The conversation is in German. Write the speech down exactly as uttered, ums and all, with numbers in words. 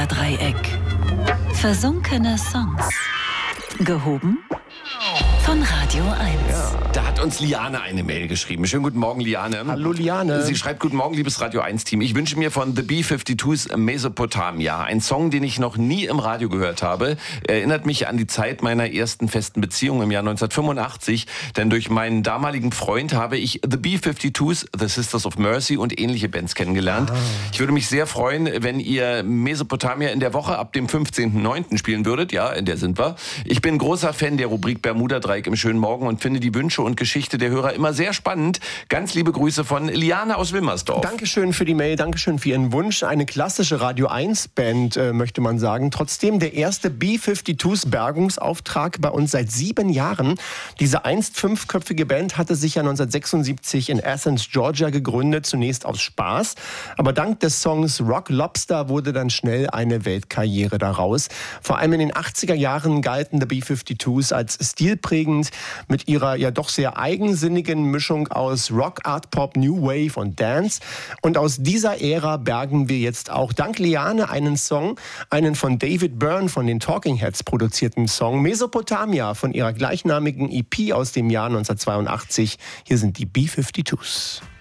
Bermuda-Dreieck. Versunkene Songs. Gehoben von Radio eins. Ja, da hat uns Liane eine Mail geschrieben. Schönen guten Morgen, Liane. Hallo, Liane. Sie schreibt, guten Morgen, liebes Radio eins Team. Ich wünsche mir von The B fünfundfünfzig's Mesopotamia, ein Song, den ich noch nie im Radio gehört habe. Erinnert mich an die Zeit meiner ersten festen Beziehung im Jahr neunzehnhundertfünfundachtzig. Denn durch meinen damaligen Freund habe ich The B fünfundfünfzig's, The Sisters of Mercy und ähnliche Bands kennengelernt. Ah. Ich würde mich sehr freuen, wenn ihr Mesopotamia in der Woche ab dem fünfzehnten neunten spielen würdet. Ja, in der sind wir. Ich bin großer Fan der Rubrik Bermuda-Dreieck im schönen Morgen und finde die Wünsche und Geschichte der Hörer immer sehr spannend. Ganz liebe Grüße von Liane aus Wilmersdorf. Dankeschön für die Mail, Dankeschön für Ihren Wunsch. Eine klassische Radio eins Band, äh, möchte man sagen. Trotzdem der erste B fünfundfünfzig's Bergungsauftrag bei uns seit sieben Jahren. Diese einst fünfköpfige Band hatte sich ja neunzehnhundertsechsundsiebzig in Athens, Georgia gegründet, zunächst aus Spaß. Aber dank des Songs Rock Lobster wurde dann schnell eine Weltkarriere daraus. Vor allem in den achtziger Jahren galten The B fünfundfünfzig's als stilprägend mit ihrer ja doch sehr eigensinnigen Mischung aus Rock, Art, Pop, New Wave und Dance. Und aus dieser Ära bergen wir jetzt auch dank Liane einen Song, einen von David Byrne von den Talking Heads produzierten Song Mesopotamia von ihrer gleichnamigen E P aus dem Jahr neunzehnhundertzweiundachtzig. Hier sind die B fünfundfünfzig's.